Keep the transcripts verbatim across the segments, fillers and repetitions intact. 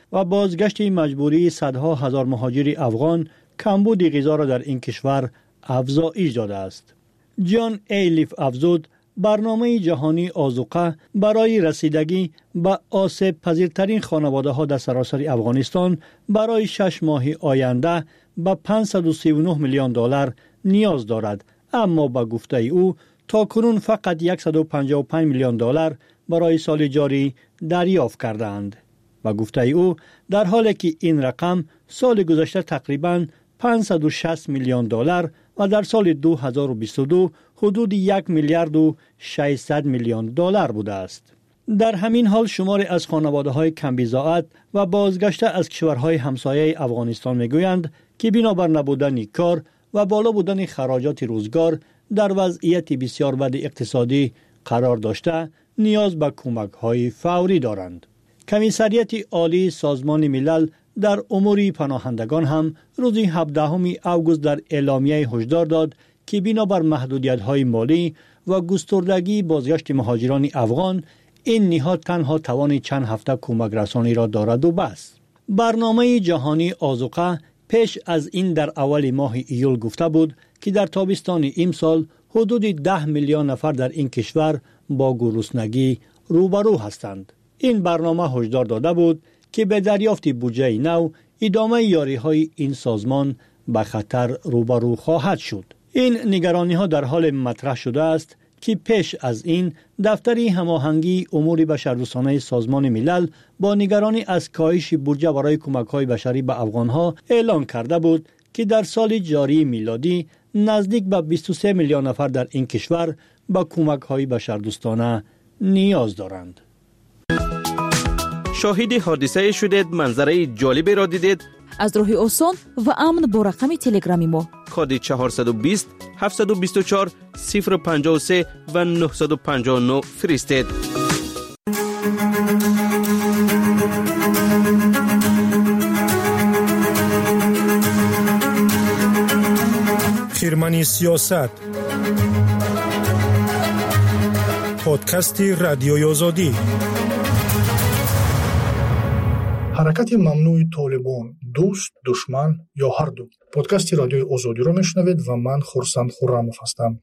و بازگشت مجبوری صدها هزار مهاجر افغان کمبود غذا را در این کشور افزایش داده است. جان ایلیف افزود برنامه جهانی آذوقه برای رسیدگی به آسیب پذیرترین خانواده ها در سراسر افغانستان برای شش ماه آینده به پانصد و سی و نه میلیون دلار نیاز دارد، اما با گفته او تا کنون فقط صد و پنجاه و پنج میلیون دلار برای سال جاری دریافت کردند. با گفته او در حالی که این رقم سال گذشته تقریباً پانصد و شصت میلیون دلار و در سال دو هزار و بیست و دو حدود یک میلیارد و ششصد میلیون دلار بوده است. در همین حال شماری از خانواده‌های کم بضاعت و بازگشته از کشورهای همسایه افغانستان میگویند که بنابر نبودن کار و بالا بودن خراجات روزگار در وضعیت بسیار بد اقتصادی قرار داشته نیاز به کمک‌های فوری دارند. کمیسریت عالی سازمان ملل در امور پناهندگان هم روز هفدهم اوگوست در اعلامیه هشدار داد که بنابر محدودیت‌های مالی و گستردگی بازگشت مهاجران افغان این نهاد تنها توان چند هفته کمک رسانی را دارد و بس. برنامه جهانی آذوقه پیش از این در اول ماه ایول گفته بود که در تابستان امسال حدود ده میلیون نفر در این کشور با گرسنگی روبرو هستند. این برنامه هشدار داده بود که به دریافت بودجه نو ادامه یاری‌های این سازمان به خطر روبرو خواهد شد. این نگرانی ها در حال مطرح شده است که پیش از این دفتر هماهنگی امور بشردوستانه سازمان ملل با نگرانی از کاهش بودجه برای کمک‌های بشری به افغان‌ها اعلان کرده بود که در سال جاری میلادی نزدیک به بیست و سه میلیون نفر در این کشور به کمک‌های بشردوستانه نیاز دارند. شاهد حادثه شدید، منظره جالبی را دیدید؟ از راه آسان و امن با رقم تلگرامی ما کد چهارصد و بیست هفتصد و بیست و چهار صفر پنجاه و سه و نهصد و پنجاه و نه فرستید. خیرمنی سیاست، پادکست رادیوی آزادی. حرکت ممنوع طالبان، دوست، دشمن یا هر دو. پادکست رادیوی آزادی رو میشنوید و من خورسند خرموف هستم.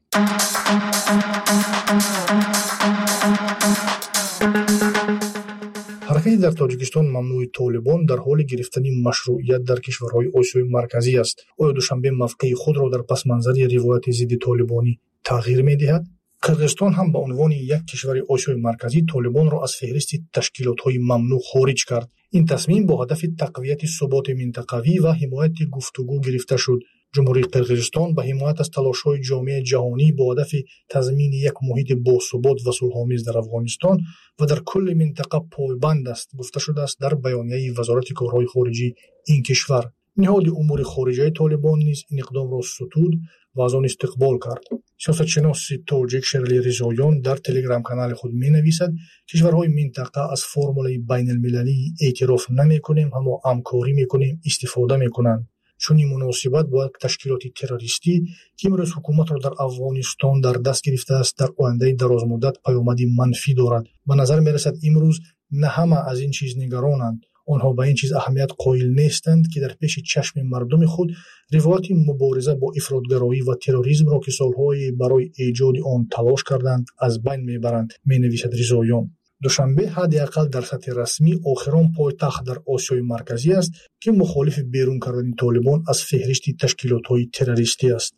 حرکت در تاجیکستان ممنوع طالبان در حال گرفتن مشروعیت در کشورهای آسیای مرکزی است. آیا دوشنبه موقع خود را در پس منظر روایت ضد طالبانی تغییر می‌دهد؟ قرقیزستان هم به عنوان یک کشور آسیای مرکزی طالبان را از فهرست تشکیلات‌های ممنوع خارج کرد. این تصمیم با هدف تقویت ثبات منطقوی و حمایت گفتگو گرفته شد. جمهوری قرقیزستان به حمایت از تلاش‌های جامعه جهانی با هدف تضمین یک محیط باثبات و صلح‌آمیز در افغانستان و در کل منطقه پایبند است، گفته شده است در بیانیه وزارت کارهای خارجی این کشور. نهاد امور خارجه طالبان نیز این اقدام را ستود و از آن استقبال کرد. سیاستشناس تاجیک شرلی رضاییان در تلگرام کانال خود می‌نویسد کشورهای منطقه از فرمول بین المللی اعتراف نمی‌کنیم اما همکاری می‌کنیم استفاده می‌کنند. چون این مناسبت با یک تشکیلات تروریستی که امروز حکومت را در افغانستان در دست گرفته است در آینده درازمدت پیامدی منفی دارد. به نظر می‌رسد امروز نه همه از این چیز نگرانند. آنها به این چیز اهمیت قائل نیستند که در پیش چشم مردم خود روایت مبارزه با افراطگرایی و تروریسم را که سالهای برای ایجاد آن تلاش کردند از بین میبرند، مینویسد رضاییان. دوشنبه حداقل در سطح رسمی آخران پایتخت در آسیای مرکزی است که مخالف بیرون کردن طالبان از فهرست تشکیلات‌های تروریستی است.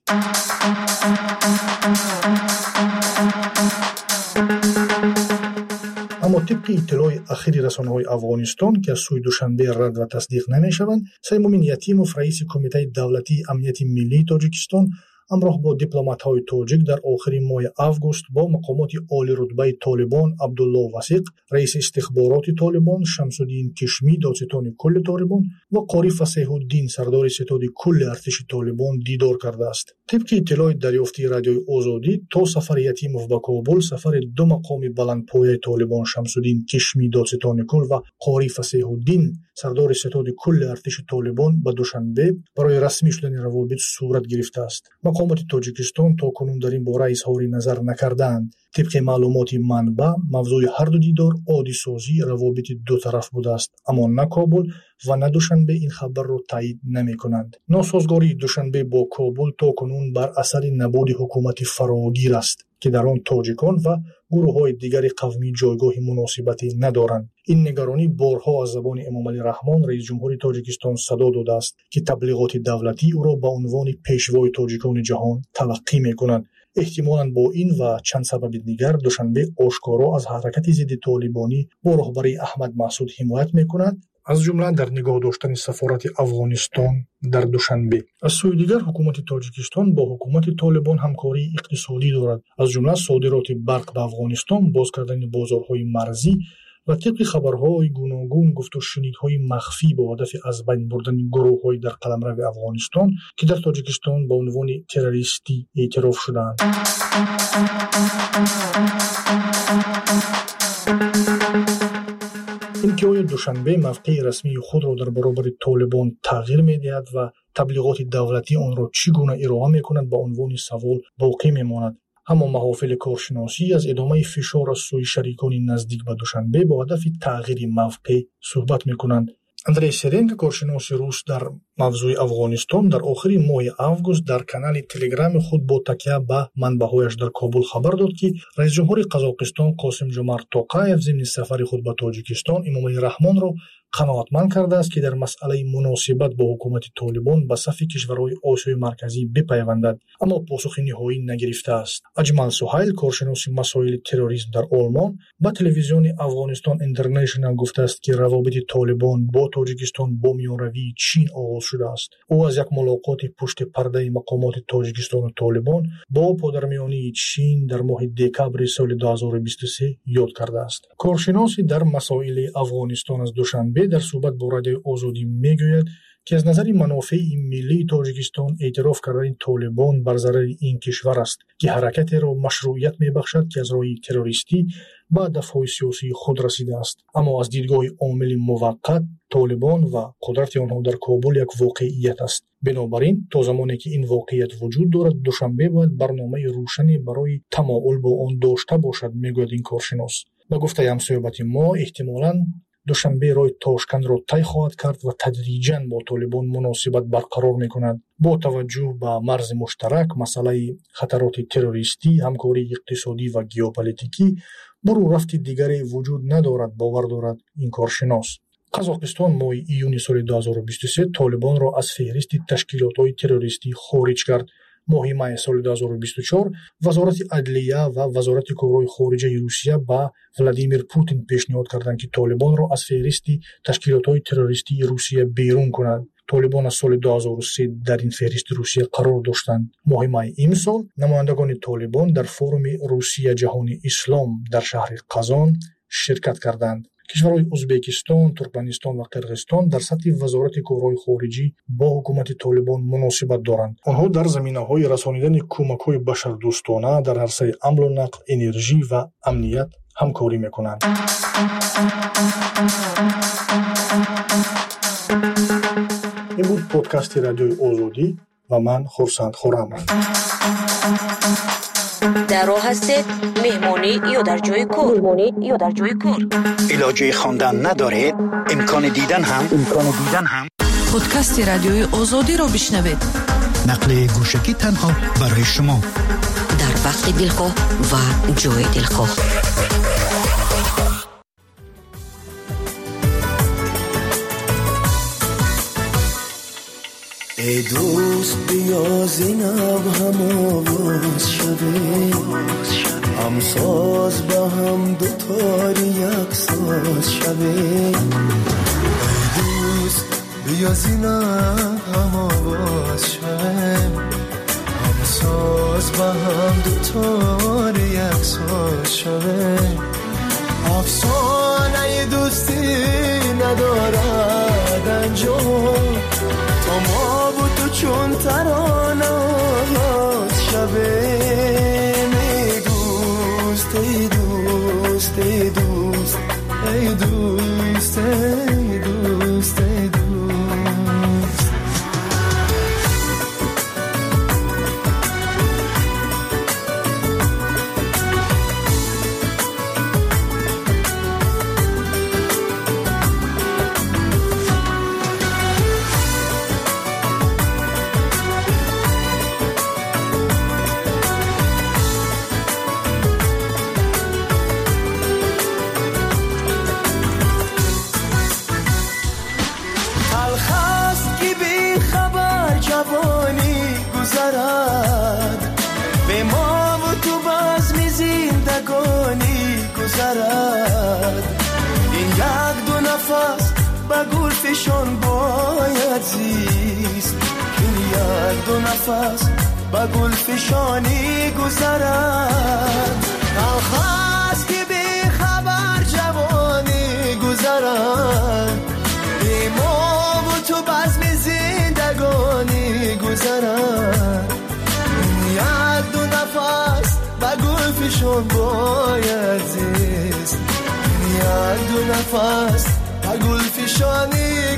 اما طبق اطلاع اخیر رسانه‌های افغانستان که از سوی دوشنبه رد و تصدیق نمی‌شوند، سیمومین یتیموف رئیس کمیته دولتی امنیت ملی تاجیکستان همراه با دیپلمات‌های تاجیک در آخر ماه اوگوست با مقامات عالی رتبه طالبان عبدالله وثیق رئیس استخبارات طالبان، شمس الدین کشمی دادستان کل طالبان و قاری فصیح الدین سردار ستاد کل ارتش طالبان دیدار کرده است. طبق اطلاع دریافتی رادیوی آزادی تا سفر یتیموف به کابل، سفر دو مقام بلندپایه طالبان شمس الدین کشمی دادستان کل و قاری فصیح الدین سردار ستاد کل ارتش طالبان به دوشنبه برای رسمی شدن روابط صورت گرفته است. مقامات تاجیکستان تا کنون در این باره اظهار نظر نکردند. طبق معلومات منبع موضوع هر دو دیدار عادی سازی روابط دو طرف بوده است، اما نه کابل و نه دوشنبه این خبر را تایید نمی کنند. ناسازگاری دوشنبه با کابل تا کنون بر اثر نبود حکومت فراگیر است که در آن تاجیکان و گروه‌های دیگر قومی جایگاه مناسبتی ندارند. این نگرانی بارها از زبان امامعلی رحمان رئیس جمهور تاجیکستان صدا داده است که تبلیغات دولتی او را به عنوان پیشوای تاجیکان جهان تلقی می‌کنند. احتمالاً با این و چند سبب دیگر دوشنبه آشکارا از حرکت ضد طالبانی با رهبری احمد مسعود حمایت می‌کند، از جمله در نگاه داشتن سفارت افغانستان در دوشنبه. از سوی دیگر حکومت تاجیکستان با حکومت طالبان همکاری اقتصادی دارد، از جمله صادرات برق به افغانستان، باز کردن بازارهای مرزی و طبق خبرهای گوناگون گفت و شنیدهای مخفی با هدف از بین بردن گروه‌های در قلمرو افغانستان که در تاجیکستان با عنوان تروریستی اعتراف شدند. این که آیا دوشنبه موقع رسمی خود را در برابر طالبان تغییر می‌دهد و تبلیغات دولتی آن را چگونه ارائه می‌کند به عنوان سوال باقی می‌ماند. اما محافل کارشناسی از ادامه فشار از سوی شریکان نزدیک به دوشنبه با هدف تغییر موقع صحبت می‌کنند. اندری سرنگ، کارشناس روس در موضوع افغانستان، در آخر ماه آگوست در کانال تلگرام خود با تکیه به منبع‌هایش در کابل خبر داد که رئیس جمهور قزاقستان قاسم جمعت توقایف ضمن سفر خود به تاجیکستان امامعلی رحمان را قناعتمند کرده است که در مسئله مناسبت با حکومت طالبان به صف کشورهای آسیای مرکزی بپیوندد، اما پاسخ نهایی نگرفته است. اجمل سهیل، کارشناس مسائل تروریسم در آلمان، به تلویزیون افغانستان اینترنشنال گفته است که روابط طالبان با تاجیکستان با میانروی چین آغاز شده است. او از یک ملاقات پشت پرده مقامات تاجیکستان و طالبان با پادرمیانی چین در ماه دکبر سال دو هزار و بیست و سه یاد کرده است. کارشناسی در مسائل افغانستان از دوشنبه در صحبت با رادیو آزادی میگوید که از نظر منافع ملی تاجیکستان اعتراف کردن طالبان بر ضرر این کشور است که حرکت را مشروعیت میبخشد که از راه تروریستی به هدف‌های سیاسی خود رسیده است. اما از دیدگاه عامل موقت، طالبان و قدرت آنها در کابل یک واقعیت است. بنابراین تا زمانی که این واقعیت وجود دارد دوشنبه باید برنامه روشنی برای تمایل با آن داشته باشد، میگوید این کارشناس. با گفته همصحبت ما احتمالاً دوشنبه راه تاشکند را طی خواهد کرد و تدریجاً با طالبان مناسبت برقرار می‌کند. با توجه به مرز مشترک، مسئله خطرات تروریستی، همکاری اقتصادی و ژئوپلیتیکی، برو رفت دیگری وجود ندارد، باور دارد این کارشناس. قزاقستان ماه ایون سال دو هزار و بیست و سه طالبان را از فهرست تشکیلات‌های تروریستی خارج کرد. ماه می سال دو هزار و بیست و چهار وزارت عدلیه و وزارت کارهای خارجه روسیه با ولادیمیر پوتین پیشنهاد کردند که طالبان را از فهرست تشکیلات‌های تروریستی روسیه بیرون کنند. طالبان از سال دو هزار و سه در این فهرست روسیه قرار داشتند. ماه می امسال نمایندگان طالبان در فورم روسیه جهانی اسلام در شهر قزان شرکت کردند. کشورهای ازبکستان، ترکمنستان و قرقیزستان در سطح وزارت کارهای خارجی با حکومت طالبان مناسبت دارند. آنها در زمینه‌های رسانیدن کمک‌های بشردوستانه در عرصه حمل و نقل، انرژی و امنیت همکاری می‌کنند. این بود پادکست رادیوی آزادی و من خورسند خورم. در راه هستید مهمانی یا در جای کار مهمانی یا در جای کار علاجه خواندن ندارید، امکان دیدن هم امکان دیدن هم پادکست رادیوی آزادی رو بشنوید. نقل گوشکی تنها برای شما در وقت دلخواه و جای دلخواه. ای دوست بیا زینب هم آواز شده، هم ساز با هم دوتاری یک ساز شده. ای دوست بیا زینب هم آواز شده، هم ساز با هم دوتاری یک ساز شده. افسانه دوستی ندارد انجام، ما با تو چون ترانه آغاز شبه. ای دوست ای دوست ای دوست ای دوست ای دوست ای دوست. نفس با گل فشان باید زیست که یک دو نفس با گل فشانی گذرد آخاست که بی خبر جوانی گذرد بی ما و تو بزم زندگانی گذرد یک دو نفس با گل فشان باید زیست یک دو نفس با گل فشانی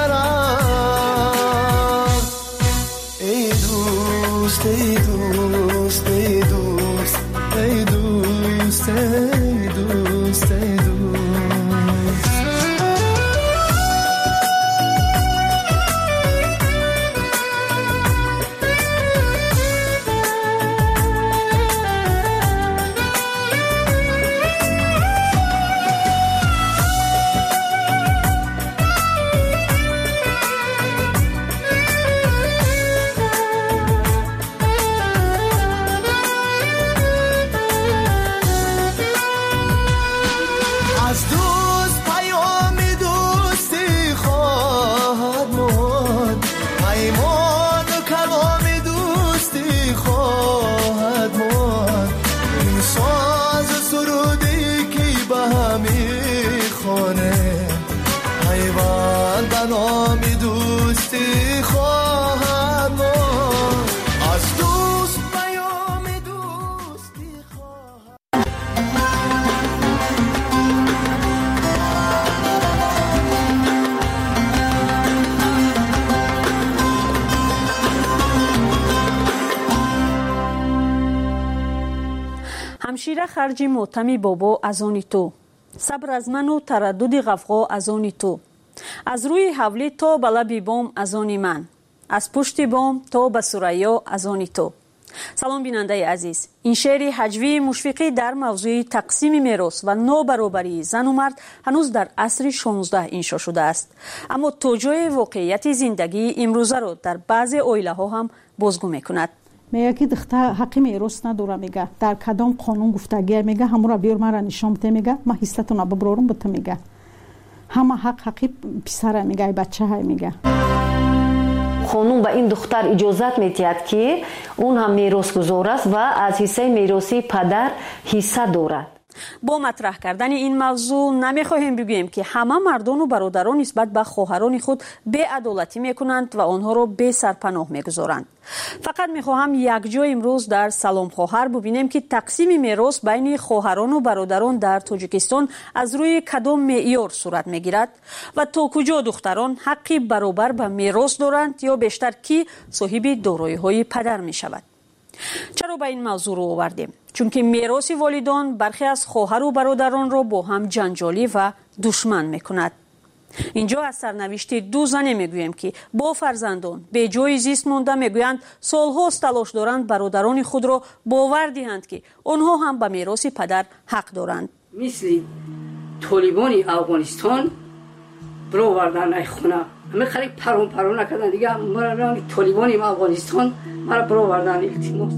گذرد ای دوست ای دوست ای دوست ای دوست ای دوست ای دوست همشیره خرجی موتمی بابا از آنی تو صبر از من و تردد غفغا از آنی تو از روی حولی تا به لبی بام از آنی من از پشت بام تا به ثریا از آنی تو. سلام بیننده عزیز، این شعر هجوی مشفقی در موضوع تقسیم میراث و نابرابری زن و مرد هنوز در عصر شانزده انشا شده است، اما توجیه واقعیت زندگی امروزه را در بعضی عائله ها هم بازگو میکند. میگه که دختر حقی میراث نداره، میگه در کدام قانون گفتگی میگه همون را بیار مرا نشان بده، میگه ما حصتون رو ببرم بده، میگه همه حق حقی پسر میگه بچه های میگه قانون به این دختر اجازت میدهد که اون هم میراث گزار است و از حصه میراثی پدر حصه دارد. با مطرح کردن این موضوع نمیخواهیم بگوییم که همه مردان و برادران نسبت به خواهران خود بی‌عدالتی میکنند و آنها را بی سرپناه میگذارند. فقط میخواهم یک جای امروز در سلام خواهر ببینیم که تقسیم میراث بین خواهران و برادران در تاجیکستان از روی کدام معیار صورت میگیرد و تا کجا دختران حقی برابر به میراث دارند یا بیشتر کی صاحب دارایی‌های پدر میشود. چرا به این موضوع رو آوردیم؟ چون که میراث والدان برخی از خواهر و برادران را با هم جنجالی و دشمن میکند. اینجا از سرنوشت دو زن میگوییم که با فرزندان به جای زیست مانده، میگویند سالهاست تلاش دارند برادران خود را باور دهند که آنها هم به میراث پدر حق دارند. مثل طالبان افغانستان برو آوردن ای خونه، همه خیلی پرون پرون نکردن دیگه. مرا طالبان افغانستان مرا برو آوردن التماس.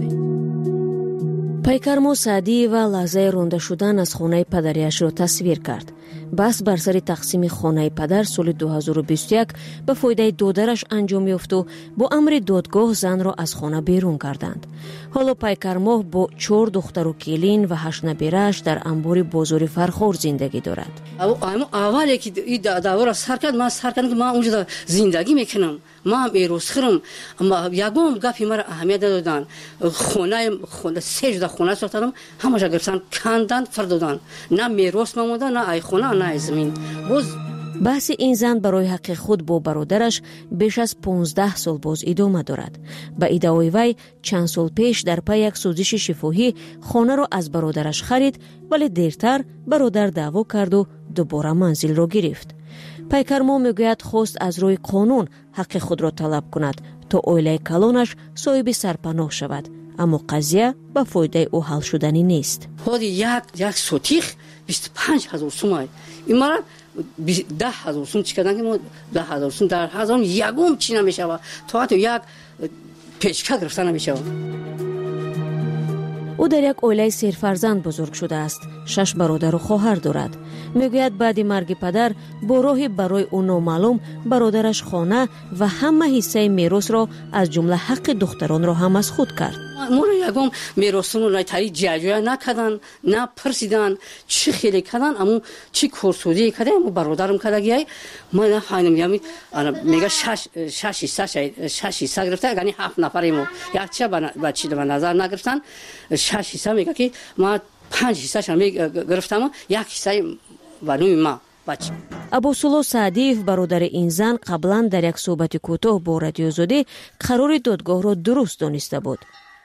پیکرمو سعدی و لحظه رونده شدن از خانه پدریش را تصویر کرد. بس بر سر تقسیم خانه پدر سال دو هزار و بیست و یک به فایده دادرش انجام یافت و با امر دادگاه زن را از خانه بیرون کردند. حالا پیکرمو با چهار دختر و کلین و هشت نبیره‌اش در انبار بازار فرخار زندگی دارد. اولی که این دعوا را سر کرد، من سر کردم که من اونجا زندگی میکنم، ما هم ایروز خرم، اما یکم گپی مرا اهمیت دادن. خونه خونه سه جدا خونه ساختم، همه جا گرفتن کندن فردادن، نه میراث نموندن، نه ای خونه نه زمین. باز بحث این زن برای حق خود با برادرش بیش از پانزده سال باز ادامه دارد. به ادعای وی چند سال پیش در پی یک سوزش شفاهی خانه را از برادرش خرید، ولی دیرتر برادر دعوا کرد و دوباره منزل را گرفت. پیکرمو میگوید خواست از روی قانون حق خود را طلب کند تا عائله کلانش صاحب سرپناه شود، اما قضیه به فایده او حل شدنی نیست. خود یک یک سوتیخ بیست و پنج هزار سوم، این مرا ده هزار سوم چیکردن که ما ده هزار سوم در هزار یکم چی نمیشه تا حتی یک پیشکش گرفتن نمیشه. او در یک oilaи سرفرزند بزرگ شده است. شش برادر و خواهر دارد. میگوید بعد مرگ پدر با راهی برای او نامعلوم برادرش خانه و همه حصه میراث را از جمله حق دختران را هم از خود کرد. ما را یکم میراثمون را تری جاجویا نکردن، نه پرسیدن چی خیلی کردن، اما چی کورسودی کردن، اما برادرم کردگی ما نفهمیدم. یعنی میگه شش شش حصه شش حصه گرفته، یعنی هفت نفریم و یک چه بچه به نظر نگرفتن. شش حصه میگه که ما پنج حصه شم گرفتم، یک حصه بنوی ما بچه. ابوسولو سعدیف برادر این زن قبلا در یک صحبت کوتاه با رادیو زاده قرار دادگاه را درست دانسته بود.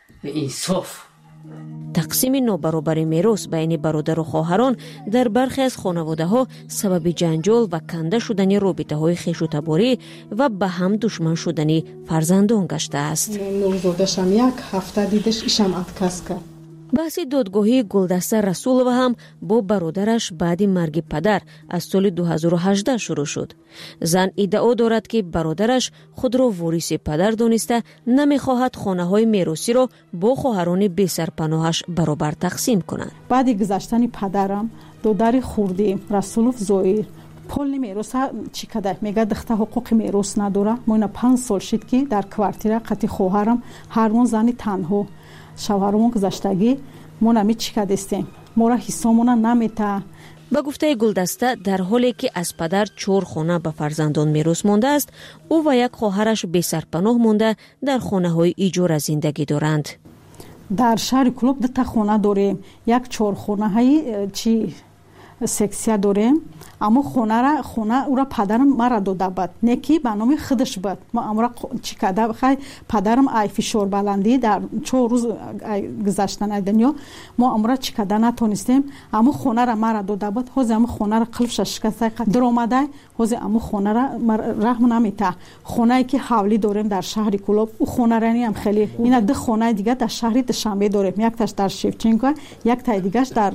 انصاف تقسیم نابرابر میراث بین برادر و خواهران در برخی از خانواده‌ها سبب جنجال و کنده شدن رابطه‌های خویش و تباری و به هم دشمن شدن فرزندان گشته است. نوزادشم یک هفته دیدش ایشم اتکاس کرد. بحث دادگاهی گلدسته رسولова هم با برادرش بعد مرگ پدر از سال دو هزار و هجده شروع شد. زن ادعا دارد که برادرش خود را وارث پدر دانسته نمیخواهد خانه‌های میراثی را با خواهران بی سرپناهش برابر تقسیم کنند. بعد گذشتن پدرم دوداری خوردی رسولوف زویر پول میراث چی کده میگه دخته حقوق میراث نداره. ما پنج سال شد که در کوارتیر قتی خواهرم هرمون زنی تنها شوهرمون گذشتگی ما نمی چی کدستیم، ما را حسامون نمیته. با گفته گلدسته در حالی که از پدر چهار خانه به فرزندان میراث مانده است، او و یک خواهرش بی سرپناه مانده در خانه های ایجار زندگی دارند. در شهر کلوب دو تا خانه داریم، یک چهار خانه های چی سکسیا داریم، اما خانه را خانه او را پدرم مرا داده بود، نکی به نام خودش بود. ما امرا چی کده بخوای پدرم ای فشار بلندی در چهار روز گذشتن دنیا ما امرا چی کده نتونستیم، اما خانه را مرا داده بود. حوز اما خانه را قلبش شکسته در اومده، حوز اما خانه را رحم نمیته. خانه ای که حولی داریم در شهر کلوب او خانه را نیم خیلی اینا دو خانه دیگه در شهر دوشنبه داریم، یک تاش در شیفچنکو، یک تا دیگهش در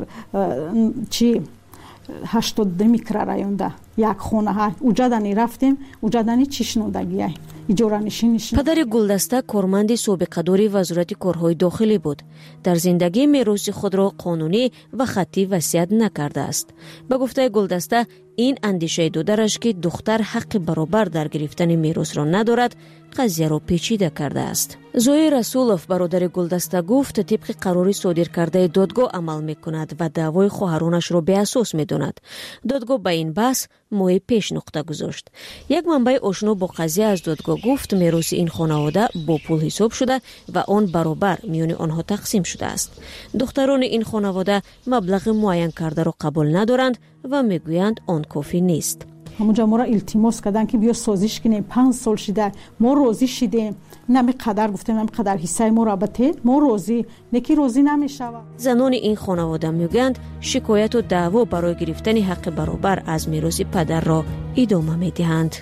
چی هشتاد دو میکرورایون ده یک خونه ها اوجا دنی رفتیم، اوجا دنی چشنودگی اجاره نشینش. پدر گلدسته کارمند سابقه داری وزارت کارهای داخلی بود. در زندگی میراث خود را قانونی و خطی وصیت نکرده است. به گفته گلدسته این اندیشه دادرش که دختر حق برابر در گرفتن میراث را ندارد قضیه را پیچیده کرده است. زوی رسولوف برادر گلدسته گفت طبق قرار صادر کرده دادگاه عمل میکند و دعوای خواهرانش را به اساس میداند. دادگاه به این بحث ماه پیش نقطه گذاشت. یک منبع آشنا با قضیه از دادگاه گفت میراث این خانواده با پول حساب شده و آن برابر میان آنها تقسیم شده است. دختران این خانواده مبلغ معین کرده را قبول ندارند و میگویند آن کافی نیست. همونجا ما را التماس کردن که بیا سازش کنیم، پنج سال شده ما راضی شدیم، نمی قدر گفتیم نمی قدر حصه ما را بده ما راضی نکی راضی نمیشود. زنان این خانواده میگویند شکایت و دعوا برای گرفتن حق برابر از میراث پدر را ادامه میدهند.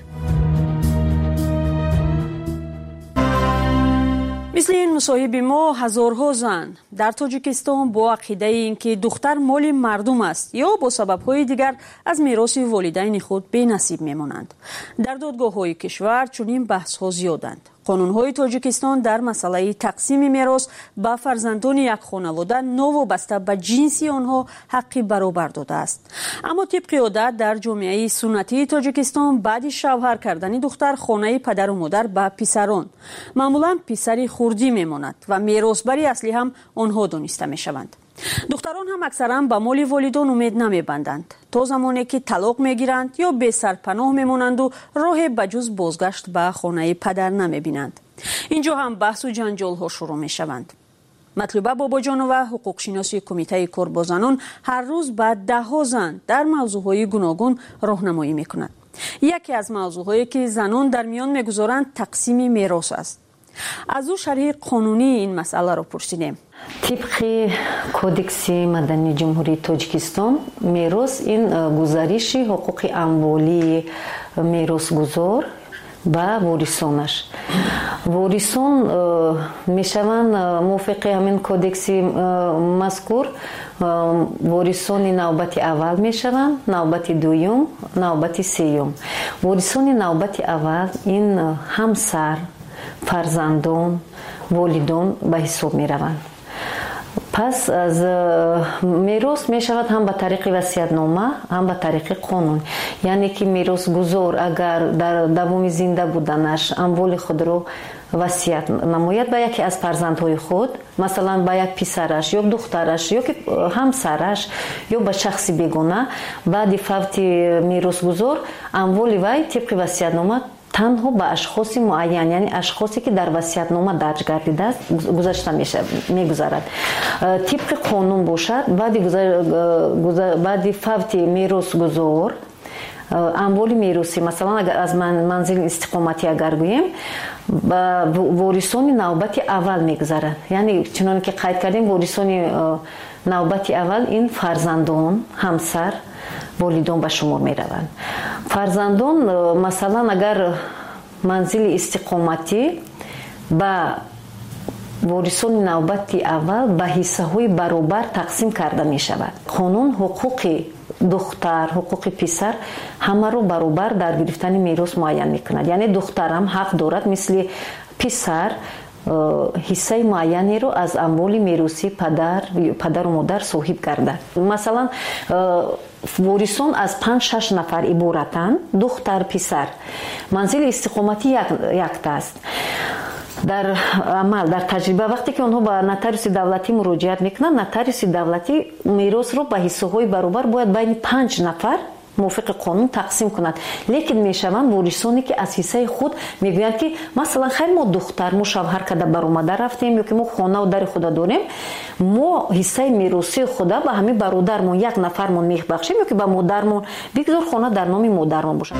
مثل این مصاحب ما هزارها زن در تاجیکستان با عقیده اینکه دختر مال مردم است یا با سبب‌های دیگر از میراث والدین خود بی نصیب میمانند. در دادگاه‌های کشور چنین بحث‌ها زیادند. قانون‌های تاجیکستان در مسئله تقسیم میراث به فرزندان یک خانواده نوابسته به جنس آنها حقی برابر داده است. اما طبق عادت در جامعه سنتی تاجیکستان بعد شوهر کردن دختر خانه پدر و مادر به پسران معمولا پسری خردی میماند و میراثبری اصلی هم آنها دانسته میشوند. دختران هم اکثرا به مال والدان امید نمیبندند تا زمانی که طلاق میگیرند یا به سرپناه میمانند و راه بجز بازگشت به خانه پدر نمیبینند. اینجا هم بحث و جنجال ها شروع میشوند. مطلوبه باباجانوه حقوق شناسی کمیته کار با زنان هر روز به ده ها زن در موضوعهای گوناگون راهنمایی میکند. یکی از موضوعهایی که زنان در میان میگذارند تقسیم میراث است. از او شرح قانونی این مسئله را پرسیدیم. طبق کودکس مدنی جمهوری تاجیکستان میراث این گزارش حقوق اموالی میراثگزار با وارثانش. وارثان میشوند موافق همین کودکس مذکور وارثان نوبت اول میشوند، نوبت دوم، نوبت سوم. وارثان نوبت اول این همسر، فرزندان، والدان به حساب می روند. پس از میراث می شود هم به طریق وصیت‌نامه هم به طریق قانون. یعنی که میراث‌گذار اگر در دوام زنده بودنش اموال خود رو وصیت نماید به یکی از فرزندهای خود، مثلا به یک پسرش یا دخترش یا که همسرش یا به شخص بیگانه، بعد فوت میراث‌گذار اموال وی طبق وصیت‌نامه تنها به اشخاص معین، یعنی اشخاصی که در وصیت‌نامه درج گردیده است گذاشته میشه میگذرد. طبق قانون باشد بعد گذر... بعد فوت میراث‌گذار اموال میراثی، مثلا اگر از من منزل استقامتی اگر گوییم با وارثان نوبت اول میگذرد. یعنی چنانکه که قید کردیم وارثان نوبت اول این فرزندان، همسر، والدان به شمار می روند. فرزندان مثلا اگر منزل استقامتی با وارثان نوبت اول به حصه های برابر تقسیم کرده می شود. قانون حقوق دختر، حقوق پسر همه رو برابر در گرفتن میراث معین می کند. یعنی دختر هم حق دارد مثل پسر حصه معینی رو از اموال میراثی پدر پدر و مادر صاحب کرده. مثلا وارثان از پنج شش نفر عبارتند، دختر پسر. منزل استقامتی یک یک است. در عمل در تجربه وقتی که اونها به نotarius دولتی مراجعت میکنن، نotarius دولتی میراث رو به حصه های برابر باید بین پنج نفر موافق قانون تقسیم کند. لیکن میشوند وارثانی که از حصه خود میگویند که مثلا خیر ما دختر ما شوهر کرده برآمده رفتیم یا که ما خانه و در خود داریم، ما حصه میراثی خود به همین برادرمون یک نفرمون میبخشیم یا که به مادرمون بگذار خانه در نام مادرمون باشه.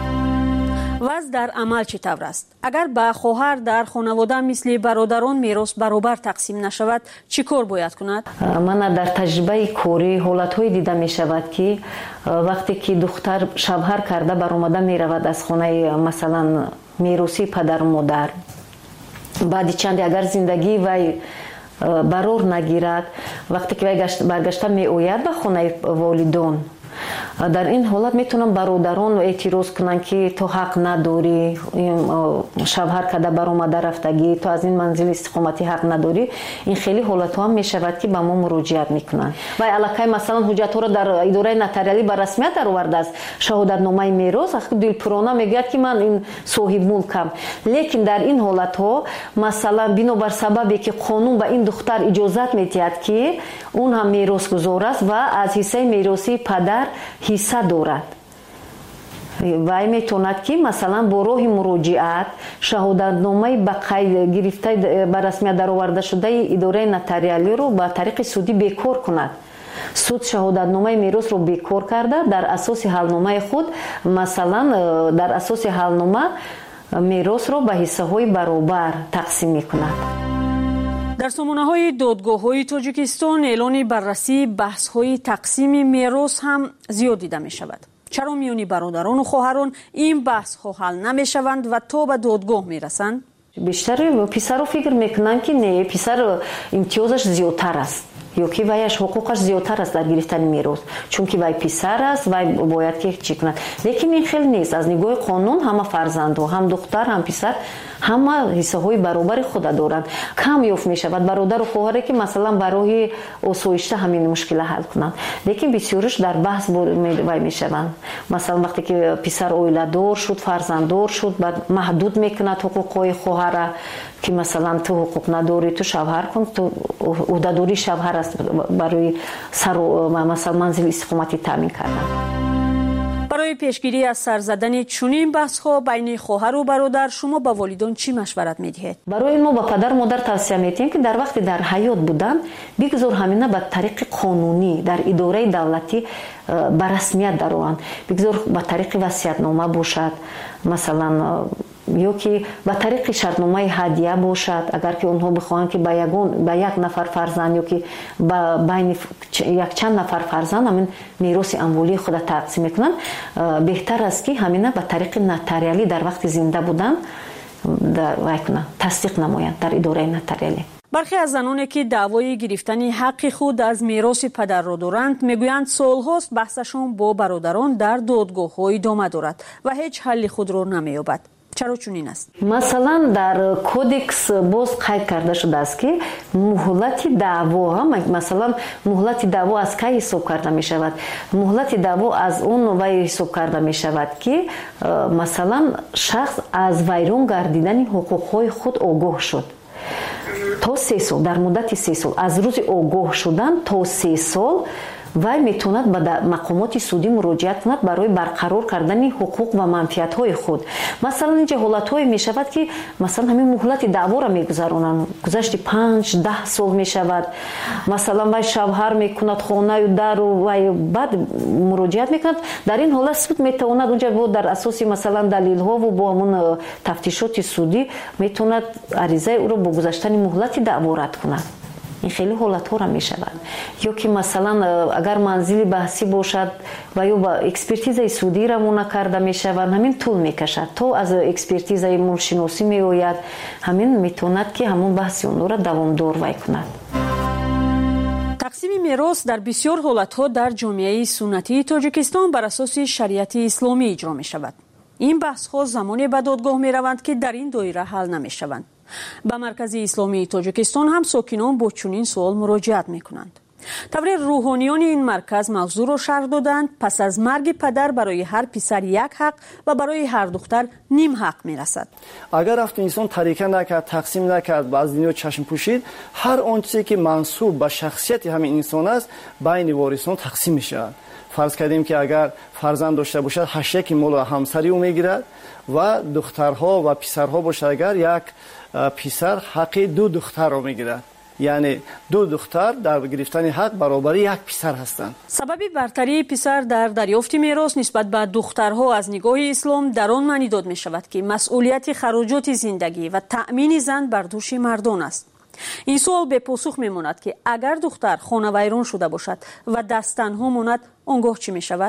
وضع در عمل چطور است؟ اگر با خواهر در خانواده مثل برادران میراث برابر تقسیم نشود چی کار باید کند؟ من در تجربه کاری حالت‌های دیده می شود که وقتی که دختر شوهر کرده برآمده می رود از خانه مثلا میراثی پدر و مادر، بعد چند اگر زندگی وی برار نگیرد، وقتی که وی برگشته می آید به خانه والدان، در این حالت میتونم برادران اعتراض کنن که تو حق نداری، شوهر کرده برآمده رفتگی، تو از این منزل استقامتی حق نداری. این خیلی حالت ها هم میشود که به ما مراجعت میکنن و علاقه مثلا حجت ها رو در اداره نتاریالی به رسمیت در آورده است، شهادت نامه میراث دلپرانه میگه که من این صاحب ملکم. لیکن در این حالت ها مثلا بنابر سببی که قانون به این دختر اجازت میدهد که اون هم میراث گذار است و از حصه میراثی پدر حصه دارد، وی میتوند که مثلا با راه مراجعت شهادتنامه به قید گرفته به رسمیت در آورده شده اداره نتاریالی رو به طریق سودی بیکار کند. سود شهادتنامه میراث رو بیکار کرده، در اساس حلنامه خود مثلا در اساس حلنامه میراث رو به حصه های برابر تقسیم میکند. در سامانه‌های دادگاه‌های تاجیکستان اعلان بررسی بحث‌های تقسیم میراث هم زیاد دیده می‌شود. چرا میانی برادران و خواهران این بحث‌ها حل نمی‌شوند و تا به دادگاه می‌رسند؟ بیشتر پسر رو فکر میکنن که نه، پسر امتیازش زیادتر است یا که ویش حقوقش زیادتر است در گرفتن میراث، چون که وی پسر است وی باید که چی کند. لیکن این خیلی نیست. از نگاه قانون همه فرزند ها، هم دختر هم پسر، همه حصه های برابر خود دارند. کم یافت می شود برادر و خواهری که مثلا برای آسایشته همین مشکل حل کنند، لیکن بسیارش در بحث وی می شوند. مثلا وقتی که پسر اویله دار شد، فرزنددار شد، بعد محدود میکند حقوق خواهر که مثلا تو حقوق نداری، تو شوهر کن، تو عهده‌داری شوهر است برای سر مثلا منزل استقامتی تامین کردن. برای پیشگیری از سر زدن چنین بحث‌ها بین خواهر و برادر شما با والدان چی مشورت می‌دهید؟ برای ما با پدر و مادر توصیه می‌کنیم که در وقت در حیات بودن بگذار همینا به طریق قانونی در اداره دولتی به رسمیت درآیند. بگذار به طریق وصیت‌نامه باشد، مثلا یا که به طریق شرطنامه هدیه باشد، اگر که اونها بخواهند که به یگان به یک نفر فرزند یا که به بین یک چند نفر فرزند همین میراث اموالی خود تقسیم میکنن، بهتر است که همینا به طریق نتاریالی در وقت زنده بودن در تصدیق نمایند در اداره نتاریالی. برخی از زنانی که دعوای گرفتن حق خود از میراث پدر را دارند میگویند سالهاست بحثشان با برادران در دادگاه‌ها ادامه دارد و هیچ حل خود را نمی‌یابد. چرا چنین است؟ مثلا در کودکس باز قید کرده شده است که مهلت دعوا هم مثلا مهلت دعوا از کی حساب کرده می شود؟ مهلت دعوا از اون وی حساب کرده می شود که مثلا شخص از ویران گردیدن حقوقهای خود آگاه شد تا سه سال، در مدت سه سال از روز آگاه شدن تا سه سال وی میتوند به مقامات سودی مراجعت کند برای برقرار کردن حقوق و منفعت های خود. مثلا اینجا حالت های می شود که مثلا همین مهلت دعوا را میگذرانند، گذشت پنج ده سال می شود، مثلا وی شوهر میکند خانه و در و وی بعد مراجعت میکند، در این حالت سود میتواند اونجا با در اساس مثلا دلیل ها و با همون تفتیشات سودی میتواند عریضه او را با گذشتن مهلت دعوا رد کند. این خیلی حالت ها را می شود. یا که مثلا اگر منزل بحثی باشد و یا با اکسپرتیز سودی را مونه کرده می شود، همین طول می کشد تا از اکسپرتیز مولشناسی می آید، همین می تواند که همون بحثی اون را دوامدار وی کند. تقسیم میراث در بسیار حالت ها در جامعه سنتی تاجیکستان بر اساس شریعت اسلامی اجرا می شود. این بحث ها زمانی به دادگاه می روند که در این دایره حل نمی شوند. به مرکز اسلامی تاجیکستان هم ساکنان با چنین سوال مراجعت می کنند. طور روحانیان این مرکز موضوع را شرح دادند پس از مرگ پدر برای هر پسر یک حق و برای هر دختر نیم حق می رسد. اگر رفت انسان طریقه نکرد، تقسیم نکرد و از دنیا چشم پوشید، هر آنچه که منسوب به شخصیت همین انسان است بین وارثان تقسیم می شود. فرض کردیم که اگر فرزند داشته باشد هشت یک مال همسری او میگیرد و دخترها و پسرها باشد اگر یک پسر حق دو دختر را میگیرد، یعنی دو دختر در گرفتن حق برابر یک پسر هستند. سبب برتری پسر در دریافت میراث نسبت به دخترها از نگاه اسلام در آن معنی داده می شود که مسئولیت خراجات زندگی و تأمین زن بر دوش مردان است. این سوال به پاسخ می ماند که اگر دختر خانه ویران شده باشد و دست تنها ماند آنگاه چی می شود؟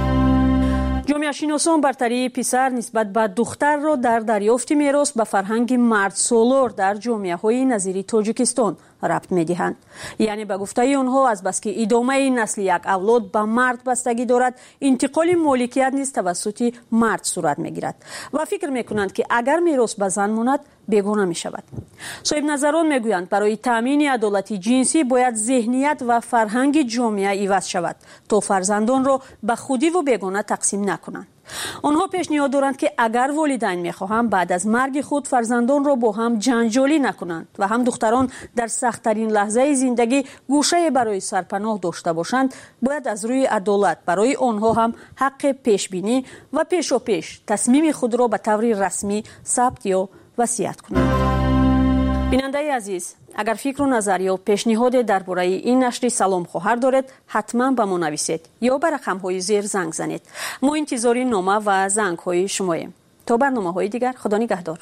جامعه شناسان برتری پسر نسبت به دختر را در دریافت میراث به فرهنگ مرد سالار در جامعه های نظیر تاجیکستان ربط می دهند. یعنی به گفته آنها از بس که ادامه نسل یک اولاد به مرد بستگی دارد، انتقال مالکیت نیز توسط مرد صورت می گیرد و فکر می کنند که اگر میراث به زن ماند بیگانه می شود. صاحب نظران می گویند برای تامین عدالت جنسی باید ذهنیت و فرهنگ جامعه عوض شود تا فرزندان را به خودی و بیگانه تقسیم نکنند. آنها پیشنهاد دارند که اگر والدین میخواهند بعد از مرگ خود فرزندان را با هم جنجالی نکنند و هم دختران در سخت‌ترین لحظه زندگی گوشه برای سرپناه داشته باشند، باید از روی عدالت برای آنها هم حق پیشبینی و پیش و پیش تصمیم خود را به طور رسمی ثبت یا وصیت کنند. بیننده عزیز، اگر فکر و نظر یا پیشنهاد درباره این نشر سلام خواهر دارید حتما به ما نویسید یا به رقم‌های زیر زنگ زنید. ما انتظار نامه و زنگ‌های شماییم. تا برنامه‌های دیگر، خدا نگهدار.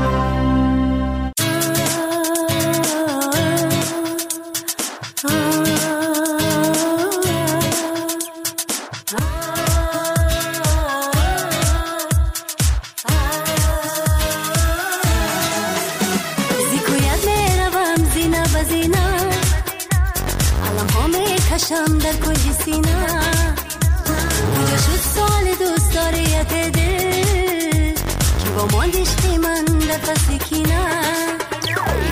شم در کل سینا کجا شد سال دوست داریت دل که با ماندش من در پس کینا